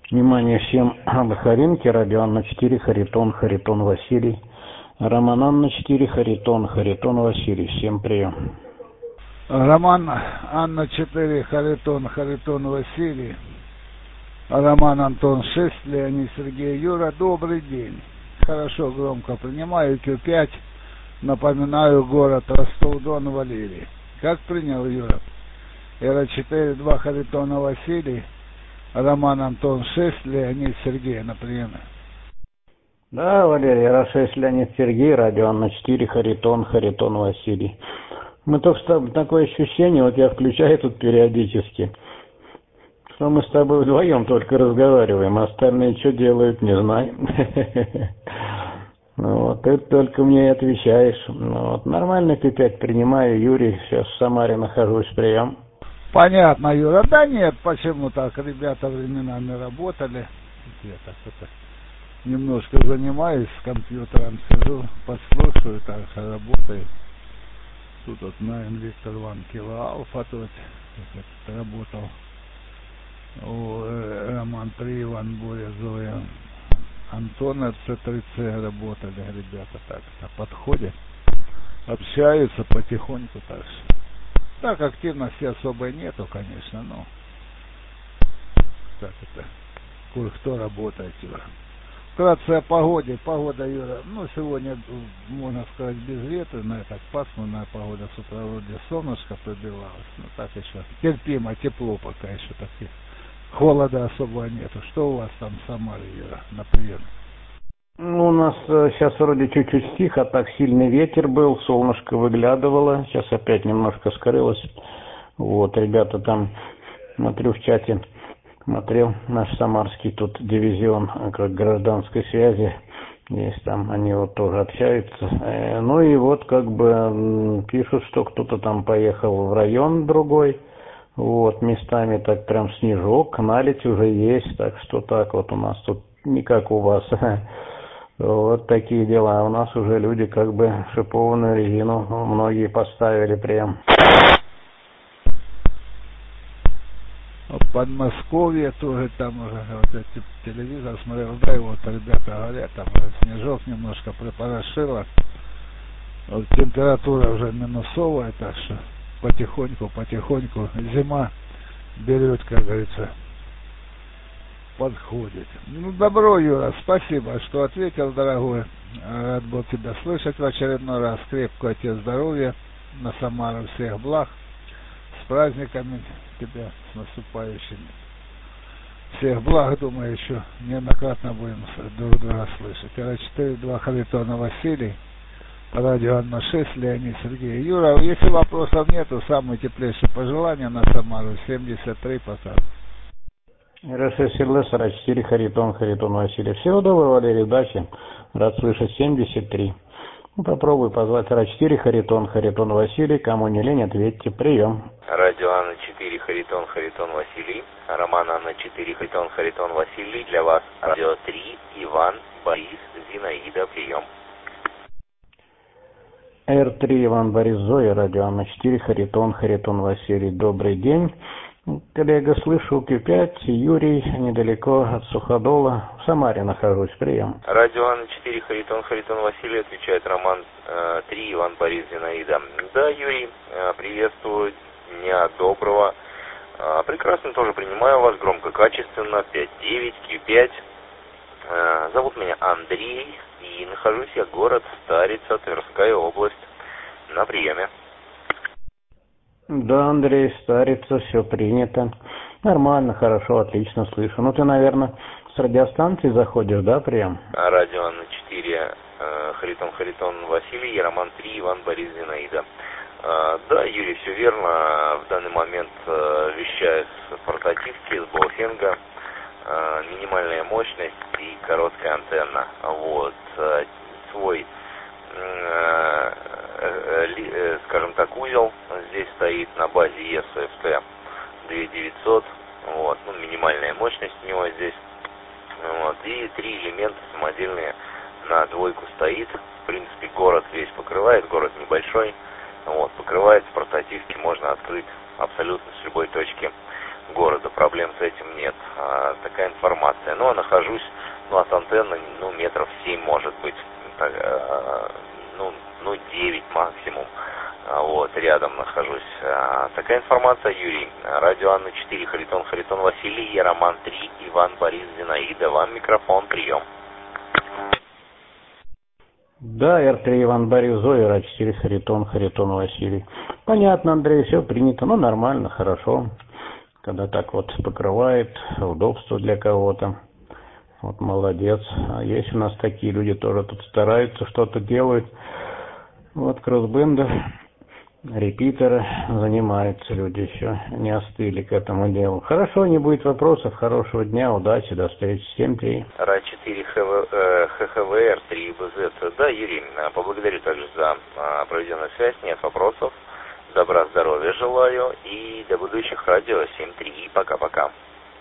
Внимание всем Бахаринке, радио Анна 4, Харитон Василий. Роман Анна 4, Харитон Василий. Всем прием. Роман Анна 4, Харитон Василий. Роман Антон 6, Леонид Сергей Юра. Добрый день. Хорошо, громко принимаю. Q5. Напоминаю, город Ростов-Дон, Валерий. Как принял, Юра? Р4, 2, Харитон Василий. Роман Антон 6, Леонид Сергей на приеме. Да, Валерий, Р6, Леонид Сергей, радио Анна 4, Харитон Василий. Мы только что такое ощущение, вот я включаю тут периодически, что мы с тобой вдвоем только разговариваем, а остальные что делают, не знаю. Вот, ты только мне и отвечаешь. Вот, нормально Q5 принимаю, Юрий, сейчас в Самаре нахожусь, прием. Понятно, Юра. Да нет, почему так? Ребята временами работали. Я так это немножко занимаюсь, с компьютером сижу, послушаю, так работаю. Тут вот на Виктор Ван Кило Алфа тут работал. Роман 3, Иван Боря, Зоя, Антон РЦ3Ц работали, ребята так подходят, общаются потихоньку так что. Так активности особой нету, конечно, но так это кое-кто работает, Юра. Вкратце о погоде. Погода, Юра, сегодня, можно сказать, безветренная, так пасмурная погода, с утра вроде солнышко пробивалось, но так еще терпимо, тепло пока еще, так и холода особо нету. Что у вас там в Самаре, Юра, на приеме? У нас сейчас вроде чуть-чуть стих, а так сильный ветер был, солнышко выглядывало, сейчас опять немножко скрылось. Вот, ребята там, смотрю в чате, смотрел наш самарский тут дивизион как гражданской связи, есть там, они вот тоже общаются. Ну и вот как бы пишут, что кто-то там поехал в район другой, вот, местами так прям снежок, наледь уже есть, так что так вот у нас тут не как у вас. Вот такие дела. У нас уже люди как бы шипованную резину многие поставили прям. В Подмосковье тоже там уже, вот эти телевизор смотрел, да, и вот ребята говорят, там уже снежок немножко припорошило. Вот температура уже минусовая, так что потихоньку зима берет, как говорится, подходит. Добро, Юра, спасибо, что ответил, дорогой. Рад был тебя слышать в очередной раз. Крепкого тебе здоровья, на Самару всех благ. С праздниками тебя, с наступающими. Всех благ, думаю, еще неоднократно будем друг друга слышать. Р4, 2, Харитон Василий. Радио Анна 6, Леонид Сергей. Юра, если вопросов нету, самые теплейшие пожелания на Самару. 73 пока. РСС РА4, Харитон Василий. Всего доброго, Валерий, удачи. Рад слышать 73. Попробуй позвать РА4, Харитон Василий. Кому не лень, ответьте. Прием. Радио Анна 4, Харитон Василий. Роман Анна 4, Харитон Василий. Для вас Радио 3, Иван, Борис, Зинаида. Прием. Р3, Иван, Борис, Зоя. Радио Анна 4, Харитон Василий. Добрый день. Коллега, слышу Q5, Юрий, недалеко от Суходола, в Самаре нахожусь, прием. Радио Анна 4, Харитон Василий, отвечает Роман 3, Иван, Борис, Зинаида. Да, Юрий, приветствую, дня доброго. Прекрасно тоже принимаю вас, громко, качественно, 5-9, Q5. Зовут меня Андрей, и нахожусь я город Старица, Тверская область, на приеме. Да, Андрей, Старица, все принято. Нормально, хорошо, отлично слышу. Ну, ты, наверное, с радиостанции заходишь, да, прием? Радио Анна 4, Харитон Василий, Роман 3, Иван, Борис, Зинаида. Да, Юрий, все верно. В данный момент вещаю с портативки, с Боухенга. Минимальная мощность и короткая антенна. Вот. Свой, скажем так, узел здесь стоит на базе ESFT 2900. Вот. Минимальная мощность у него здесь. Вот. И 3 элемента самодельные на двойку стоит. В принципе, город весь покрывает, город небольшой. Вот. Покрывает, с портативки можно открыть абсолютно с любой точки города, проблем с этим нет. Такая информация. Ну, а нахожусь, от антенны, метров 7, может быть, ну, 9 максимум. Вот, рядом нахожусь. Такая информация, Юрий. Радио Анна 4, Харитон Василий, я Роман 3, Иван Борис Зинаида. Вам микрофон, прием. Да, Р3 Иван Борис, Зоя, Ра4 Харитон Василий. Понятно, Андрей, все принято, нормально, хорошо. Когда так вот покрывает, удобство для кого-то. Вот молодец. А есть у нас такие люди, тоже тут стараются, что-то делают. Вот кроссбенды, репитеры, занимаются люди еще, не остыли к этому делу. Хорошо, не будет вопросов, хорошего дня, удачи, до встречи, 7-3. Ра4 ХХВР 3 БЗ. Да, Юрий, поблагодарю также за проведенную связь, нет вопросов. Добра, здоровья желаю и до будущих радио 7-3. Пока-пока.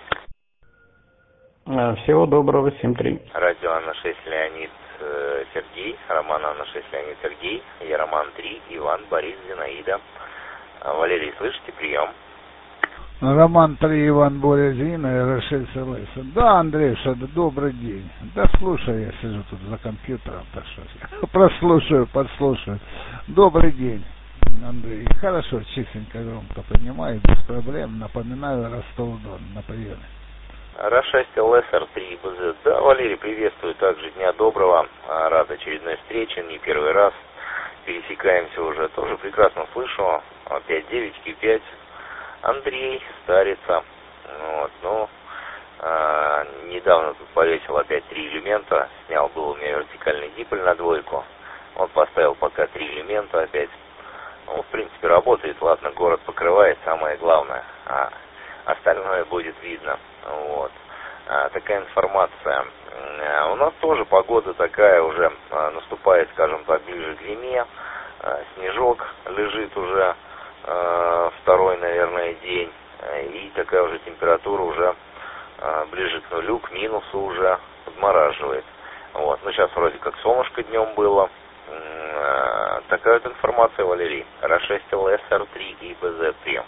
Всего доброго, 7-3. Радио Анна 6 Леонид Сергей, Роман Анна 6 Леонид Сергей, я Роман 3, Иван Борис Зинаида. Валерий, слышите, прием. Роман 3, Иван Борис Зинаида, Р6 ЛС. Да, Андрюша, добрый день. Да, слушай, я сижу тут за компьютером, так что прослушаю, подслушаю. Добрый день, Андрей. Хорошо, чистенько, громко принимаю, без проблем. Напоминаю, Ростов-Дон на приеме. Ра6 ЛСР 3 БЗ. Да, Валерий, приветствую. Также дня доброго. Рад очередной встрече. Не первый раз. Пересекаемся уже. Тоже прекрасно слышу. 5-9 Q5. Андрей, Старица. Вот, недавно тут повесил опять 3 элемента. Снял был у меня вертикальный диполь на двойку. Вот поставил пока 3 элемента опять. В принципе, работает. Ладно, город покрывает, самое главное. Остальное будет видно. Вот. Такая информация. У нас тоже погода такая уже наступает, скажем так, ближе к зиме. Снежок лежит уже второй, наверное, день. И такая уже температура уже ближе к нулю, к минусу уже подмораживает. Вот. Ну, сейчас вроде как солнышко днем было. Такая вот информация, Валерий. Ра6 ЛСР3 и БЗ3.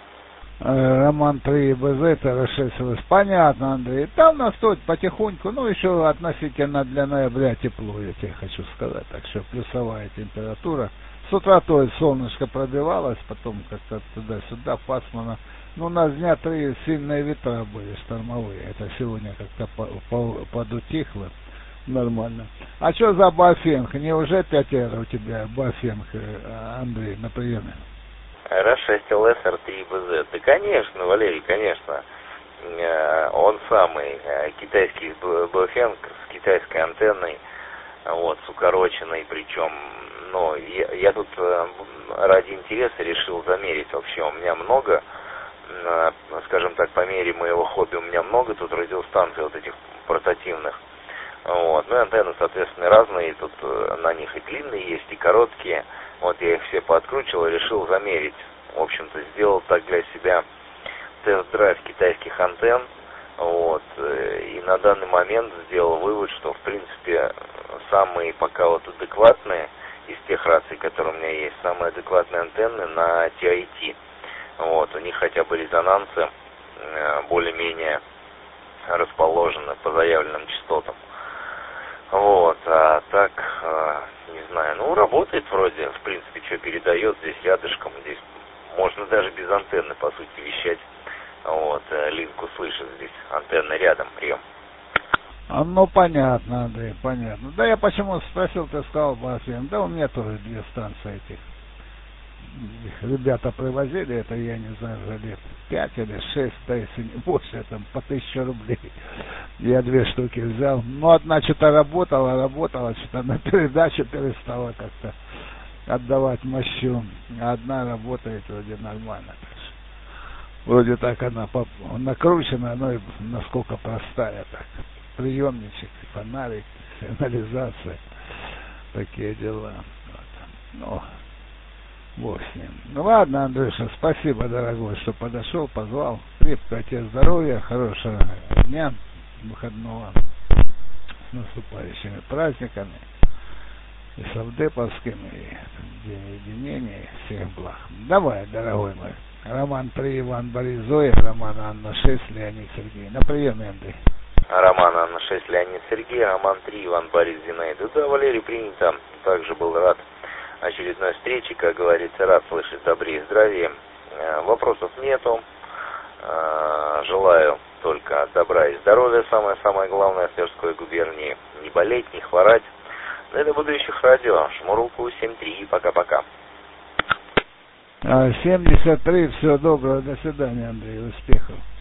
Роман 3 БЗ, это Р6 ЛС. Понятно, Андрей. Там нас тут потихоньку, еще относительно для ноября тепло, я тебе хочу сказать. Так что плюсовая температура. С утра то есть солнышко пробивалось, потом как-то туда-сюда пасмурно. У нас дня 3 сильные ветра были, штормовые. Это сегодня как-то подутихло. Нормально. А что за Бафенг? Неужели 5 у тебя Бафенг, Андрей, на приеме? Ра6 ЛСР3 БЗ. Да, конечно, Валерий, конечно. Он самый китайский Бафенг с китайской антенной, вот, с укороченной, причем, я тут ради интереса решил замерить вообще. У меня много, скажем так, по мере моего хобби, у меня много тут радиостанций вот этих портативных. Вот. Антенны, соответственно, разные, тут на них и длинные есть, и короткие. Вот я их все пооткручивал и решил замерить. В общем-то, сделал так для себя тест-драйв китайских антенн. Вот. И на данный момент сделал вывод, что, в принципе, самые пока вот адекватные из тех раций, которые у меня есть, самые адекватные антенны на TIT. Вот. У них хотя бы резонансы более-менее расположены по заявленным частотам. Вот, а так, не знаю, работает вроде, в принципе, что передает здесь рядышком, здесь можно даже без антенны, по сути, вещать. Вот, линку слышит здесь, антенна рядом, прием. Понятно, Андрей, понятно. Да я почему спросил, ты сказал, Бафен, да у меня тоже 2 станции этих. Ребята привозили, это я не знаю, за лет 5 или 6, да если не больше, там по 1000 рублей. Я 2 штуки взял. Одна что-то работала, что-то на передачу перестала как-то отдавать мощу. А одна работает вроде нормально. Вроде так она накручена, и насколько простая так. Приемничек, фонарик, сигнализация, такие дела. Вот. Бог с ним. Ладно, Андрюша, спасибо, дорогой, что подошел, позвал. Крепкого тебе здоровья, хорошего дня, выходного, с наступающими праздниками, и совдеповскими, и День единения, и всех благ. Давай, дорогой мой, Роман 3, Иван Борис Зоя, Роман Анна 6, Леонид Сергей. На приеме, Андрей. Роман Анна 6, Леонид Сергей, Роман 3, Иван Борис Зинаида. Да, Валерий, принято. Также был рад очередной встрече, как говорится, рад слышать добрее и здравия. Вопросов нету. Желаю только добра и здоровья, самое главное, в Тверской губернии. Не болеть, не хворать. Ну и до будущих радио. Жму руку 7-3. Пока-пока. 73. Всего доброго. До свидания, Андрей. Успехов.